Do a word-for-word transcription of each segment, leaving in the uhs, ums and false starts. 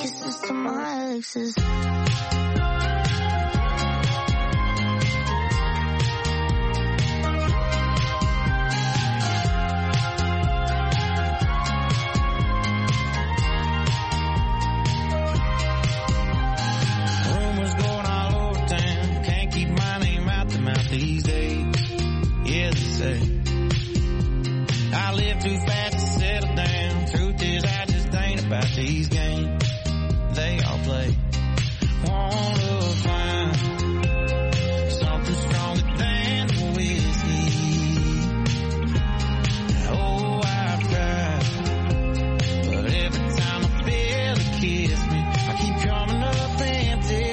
kisses to my exes. These days, yeah, they say I live too fast to settle down. Truth is, I just ain't about these games they all play. Wanna find something stronger than whiskey. Oh, I've tried, but every time I feel it kiss me, I keep coming up empty.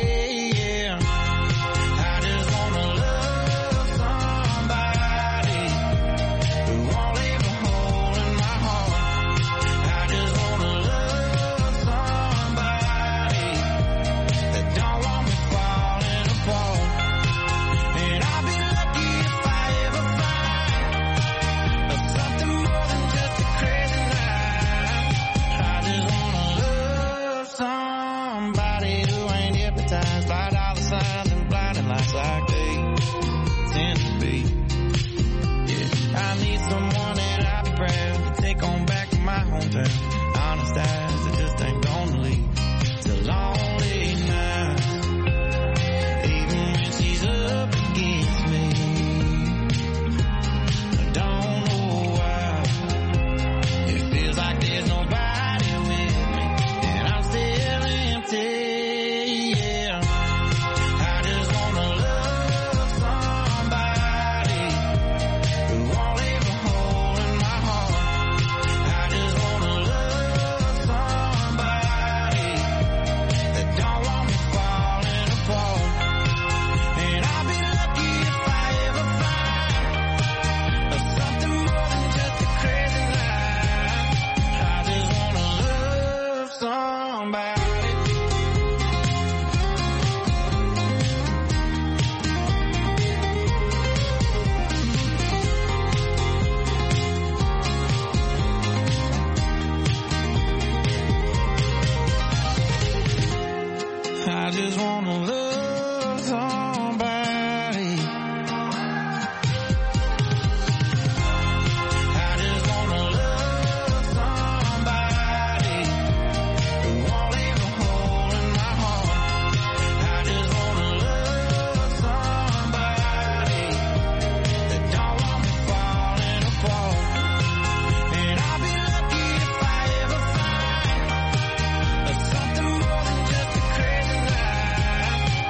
Honest eyes, I just ain't gonna leave. It's a lonely night, even when she's up against me. I don't know why it feels like there's nobody with me, and I'm still empty. Yeah, I just wanna love somebody who won't leave a hole in my heart. I just wanna I just wanna love somebody. I just wanna love somebody who won't leave a hole in my heart. I just wanna love somebody that don't want me falling apart. And I'll be lucky if I ever find something more than just a crazy life.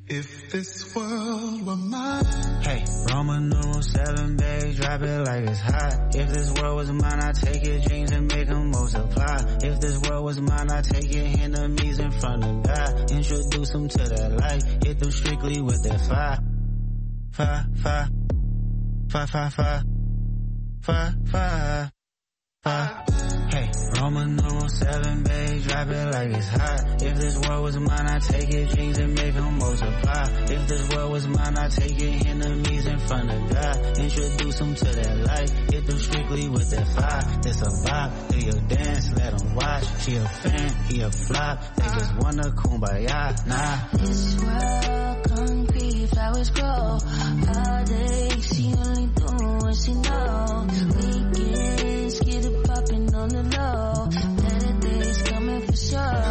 If this world were mine. Hey, Roman numeral seven, babe, drop it like it's hot. If this world was mine, I'd take your dreams and make them multiply. If this world was mine, I'd take your enemies in front of God. Introduce them to that light, hit them strictly with that fire. Fire, fire, fire, fire, fire, fire, fire, fire. Hey, Roman numeral seven, babe, drop it like it's hot. If this world was mine, I'd take your dreams and make them multiply. If this world was mine, I'd take your enemies in front of God. Introduce them to that light, hit them strictly with that fire. This a vibe, do your dance, let them watch. She a fan, he a flop, they just wanna kumbaya, nah. This world concrete, flowers grow. All day, she only doing what she know. Weekends, get it poppin' on the low. Better days coming for sure.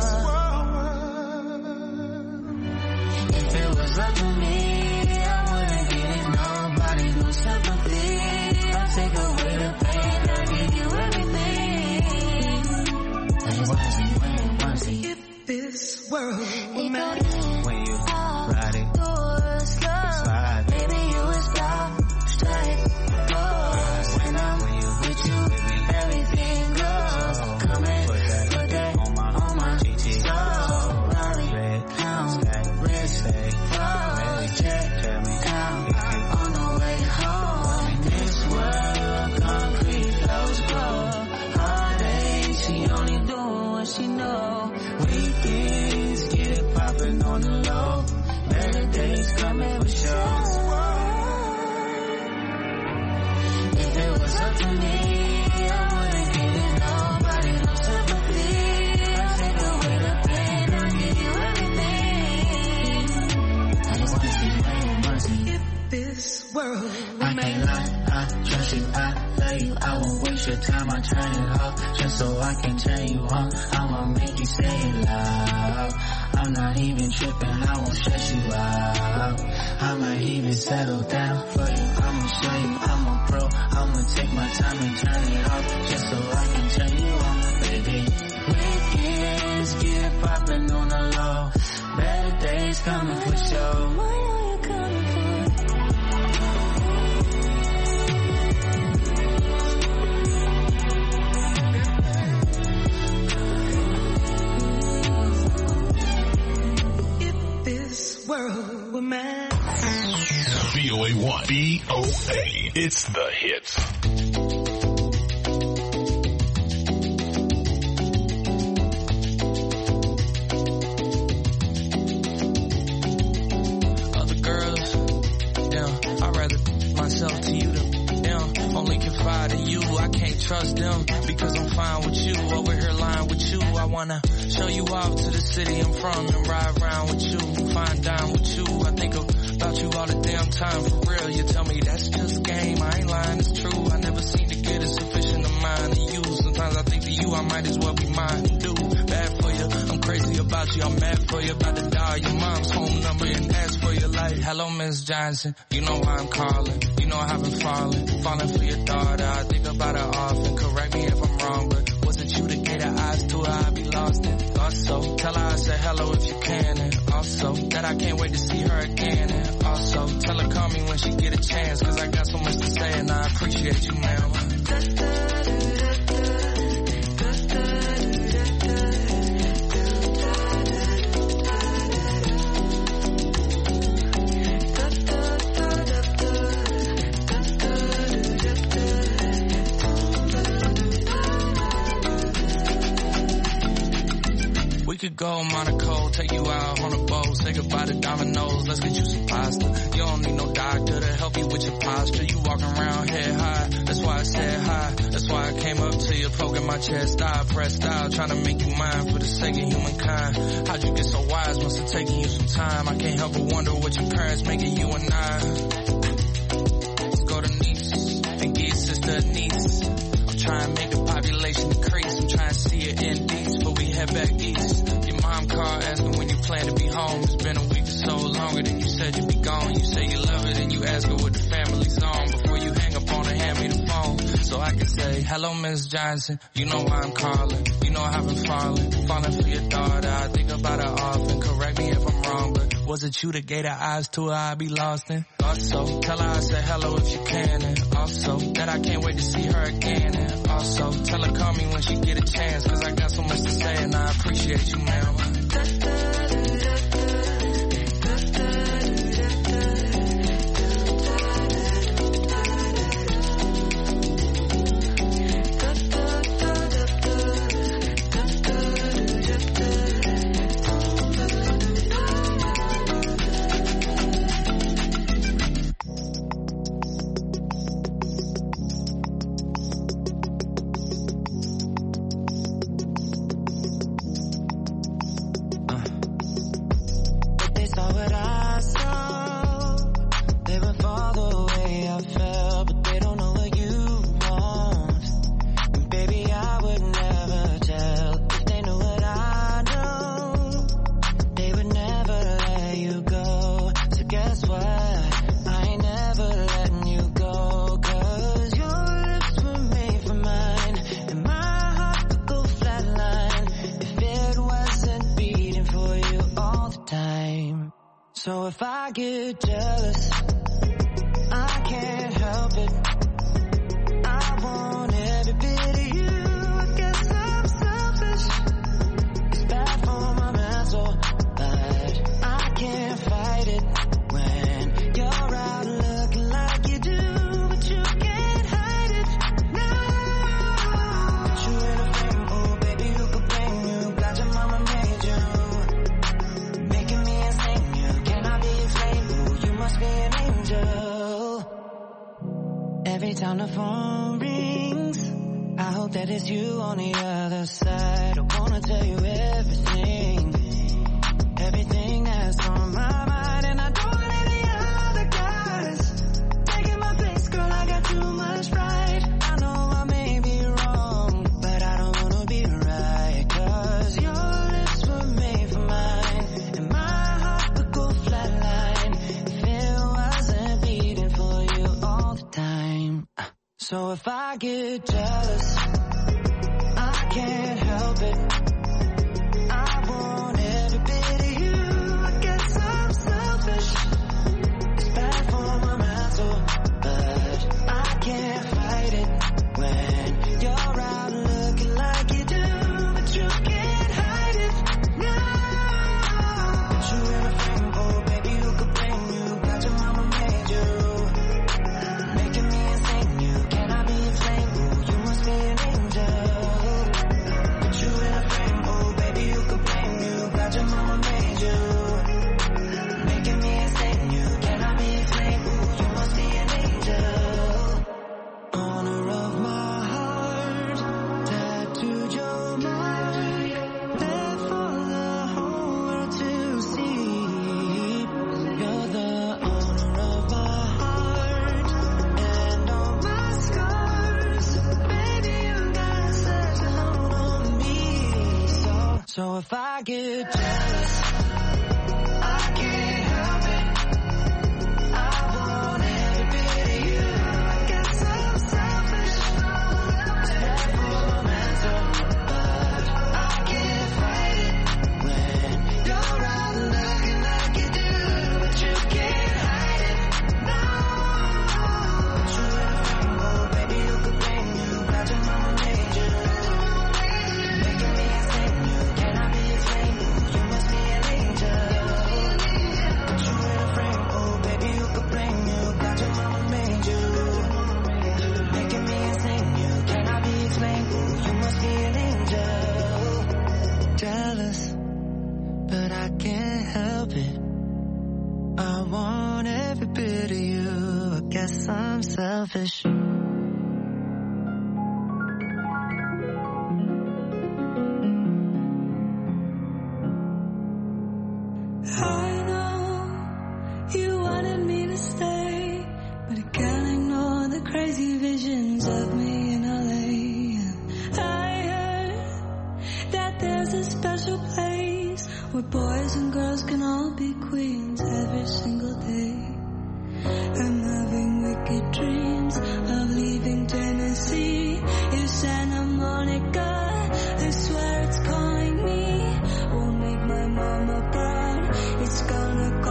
If it was up to me, I wouldn't give nobody no sympathy. I'll take away the pain, I'll give you everything. I just wanna see, wanna see. If this world were mine. When you ride it, slide. Maybe you would stop, straight, go. When I'm with you, everything goes. Come and put that, put that on my, on my G T. So, Raleigh, red, down, stack, red, stay, red, check, tell me, down, on the way home. This world, concrete flows grow. All day, she only doing what she know. Weekends, get it poppin' on the low. Better days coming for sure. If it was up to me, I wouldn't give nobody no sympathy. I'll take away the pain, I'll give you everything. I just wanna see, I wanna see. If this world were I can't lie, I trust you, I love you. I won't waste your time, I turn it off just so I can turn you on. I'ma make you say it loud. I'm not even tripping, I won't stress you out. I might even settle down for you. I'ma show you I'm a pro. I'ma take my time and turn it off just so I can turn you on, baby. Weekends get poppin' on the low. Better days coming for sure. Why are you coming for? world were mine. V O A one. V O A. It's the hits. Other girls, damn, I'd rather myself to you than them. Only confide in you, I can't trust them because I'm fine with you. Over here lying with you, I wanna show you off to the city I'm from and ride around with you, fine dine with you. I think about you all the damn time, for real. You tell me that's just game, I ain't lying, it's true. I never seem to get a sufficient amount of you. Sometimes I think to you, I might as well be mine and do bad for you. I'm crazy about you, I'm mad for you, about to dial your mom's phone number and ask for your life. Hello, Miss Johnson, you know why I'm calling. You know I haven't fallen, falling for your daughter. I think about her often, correct me if I'm wrong, but was it you that gave her eyes to her? I'd be lost in thought so. Tell her I said hello if you can, and also that I can't wait to see her again. And also tell her call me when she get a chance, cause I got so much to say and I appreciate you, ma'am. We could go Monaco, take you out on a boat, say goodbye to Domino's, let's get you some pasta. You don't need no doctor to help you with your posture. You walking around head high, that's why I said hi. That's why I came up to you, poking my chest, I pressed out, trying to make you mine for the sake of humankind. How'd you get so wise? Must have taken you some time. I can't help but wonder what your parents making you and I. Let's go to Nice and get your sister a niece. I'm trying to make the population increase. I'm trying to see it in Nice before we head back east. Your mom called asking when you plan to be home. It's been a week or so, longer than you said you'd be gone. You say you love it and you ask her what the family's on before you hang up on her, hand me the phone. So I can say, hello, Miss Johnson, you know why I'm calling. You know I haven't fallen, falling for your daughter. I think about her often, correct me if I'm wrong, but Was it you that gave her eyes to her I'd be lost in? Also, tell her I said hello if you can. And also, that I can't wait to see her again. And also, tell her call me when she get a chance. Cause I got so much to say and I appreciate you, ma'am. So if I get jealous, I can't help it. I want every bit of you. I guess I'm selfish. It's bad for my mental, but I can't fight it when you're out looking like you do, but you can't hide it. No, put you in a frame, oh baby, who could blame you? Glad your mama made you, making me insane. Be an angel. Every time the phone rings, I hope that it's you on the other side. I wanna tell you everything, everything that's on my mind, and I don't want any other guys taking my place, girl. I got too much pride. I know I may be wrong, but I don't wanna be right, cause your lips were made for mine, and my heart would go flatline. So if I get jealous, I can't help it. I want every bit of you. I guess I'm selfish. It's bad for my mental, but I can't fight it when you're out looking like you do, but you can't hide it. No, put you in a frame, oh baby, who could blame you? Glad your mama made you, making me insane. You cannot be explained. Ooh, you must be an angel. Put you in a frame, oh baby, who could blame you? Glad your mama made you, making me insane. You cannot be explained. Ooh, you must be an angel. Honor of my heart, tattooed your mind, there for the whole world to see. You're the honor of my heart, and all my scars. Baby, you got such a hold on me. So, so if I get jealous, I can't help it. I want every bit of you. I guess I'm selfish. It's bad for my mental, but I can't fight it when you're out looking like you do, but you can't hide it. No, put you in a frame, oh baby, who could blame you? Glad your mama made you, making me insane. You cannot be explained. Ooh, you must be an angel. Put you in a frame, oh baby, who could blame you? Glad your mama made you, making me insane. You cannot be explained. Ooh, you must be an angel. Jealous, but I can't help it. I want every bit of you. I guess I'm selfish. I know you wanted me to stay, but I can't ignore the crazy visions of me in L A. I heard that there's a special place where boys and girls can all be queens every single day. I'm having wicked dreams of leaving Tennessee in Santa Monica. I swear it's calling me. Won't make my mama proud. It's gonna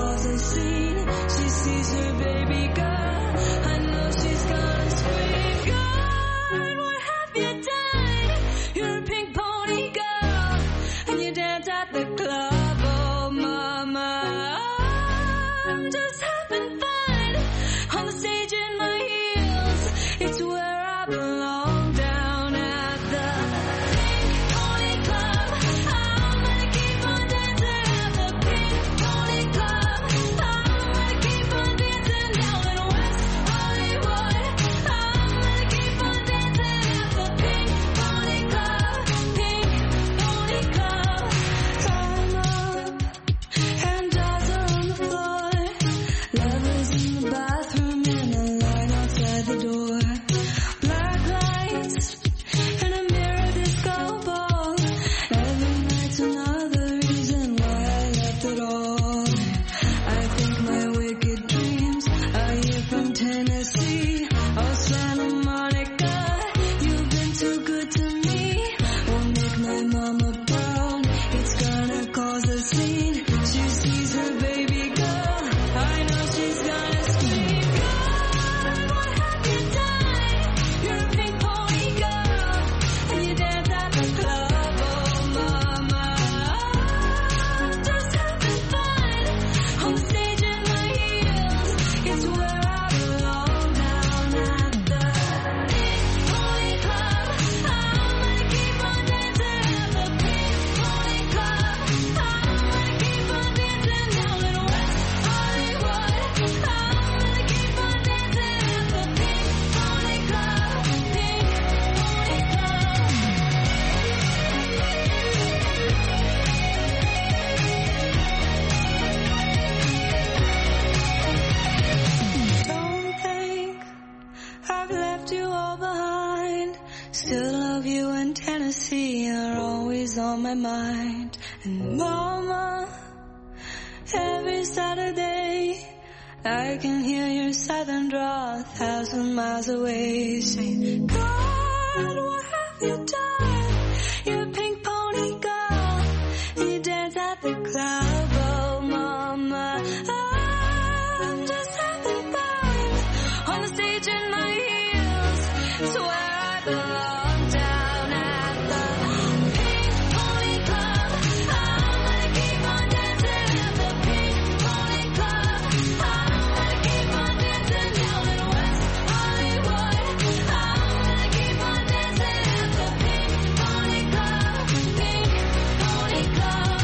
of you and Tennessee are always on my mind. And mama, every Saturday I can hear your southern drawl a thousand miles away, saying, God, what have you done? You're a pink pony girl. You dance at the club, oh mama. I'm just having fun on the stage in my heels. Swear I belong down at the Pink Pony Club. I'm gonna keep on dancing at the Pink Pony Club. I'm gonna keep on dancing down in West Hollywood. I'm gonna keep on dancing at the Pink Pony Club. Pink Pony Club.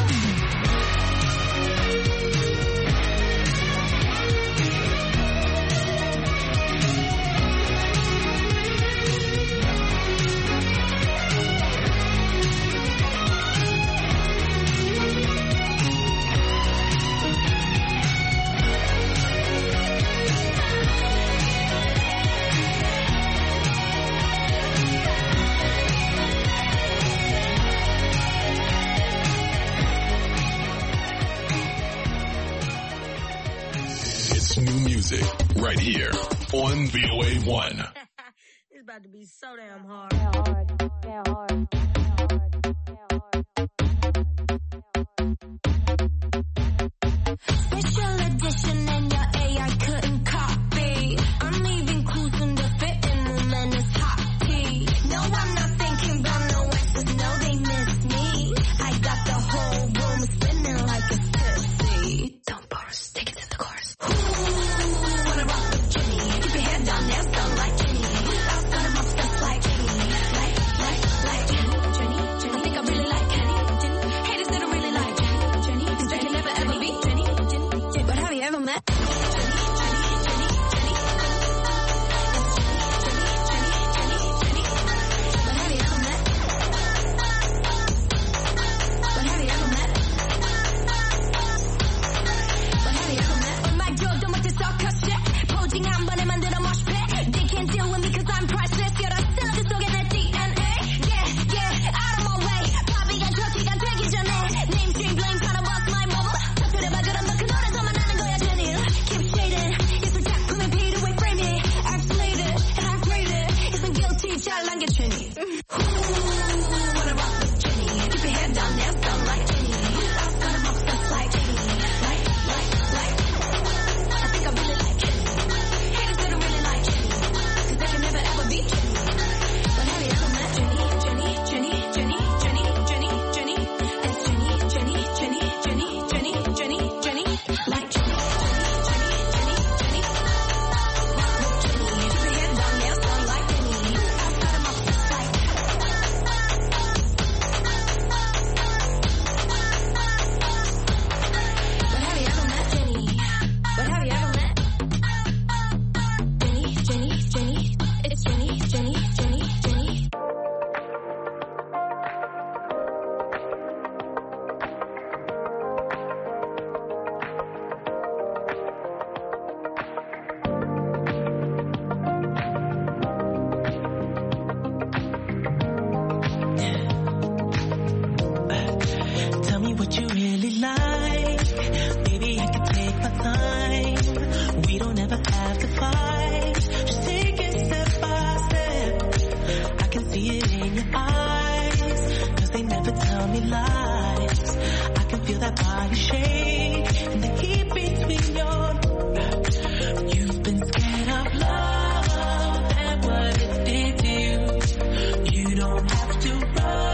It's new music right here on V O A one. It's about to be so damn hard. Special edition and your A I couldn't copy. I'm leaving clues in the fitting room and it's hot tea. No, I'm not thinking about no exes, no, they miss me. I got the whole room spinning like a tipsy. Don't chorus, take it to the chorus. Ooh, wanna rock with Jenny. Keep your head down, dance down like Jenny. I'll start 'em up just like Jenny. Like, like, like Jenny, Jenny, Jenny. I think I really like Kenny, Jenny. Haters that don't really like Jenny, Jenny. Cause they can never ever be Jenny, Jenny, Jenny. But have you ever met Jenny, Jenny, Jenny, Jenny, Jenny? But have you ever met? But have you ever met? But have you ever met? 얼마 줘도 못해 서커스 포징 한 번에 만들어 mosh pit. They can't deal with me cause I'm priceless. 여러 샐러드 속에 내 D N A. Yeah, yeah, out of my way. 바비가 터키가 되기 전에 Namestream blame tryna bust my mobile. 터뜨려봐 그럼 너 그 노래서만 하는 거야 Jenny. Keep shading 예술 작품의 필요해 frame it. I've slayed it and I've prayed it. 있은 guilty 잘난 게 Jenny. Ooh, wanna rock with Jenny. Keep your head down, dance down like Jenny. I'll start 'em up just like Jenny. Like, like, like. I think I really like Jenny. Haters that don't really like Jenny. Cause they can never ever be Jenny. But have you ever met Jenny, Jenny, Jenny, Jenny, Jenny, Jenny, Jenny? It's Jenny, Jenny, Jenny, Jenny, Jenny, Jenny, Jenny. Like Jenny, Jenny, Jenny, Jenny, Jenny. Rock with Jenny. Keep your head down, dance down like Jenny. I'll start 'em up just like But have you ever met Jenny? But have you ever met Jenny, Jenny, Jenny? It's Jenny, Jenny, Jenny, Jenny. Tell me what you really like. Maybe I can take my time. We don't ever have to fight. Just take it step by step. I can see it in your eyes. Cause they never tell me lies. I can feel that body shake and the heat between your. You've been scared of love and what it did to you. You don't have to run.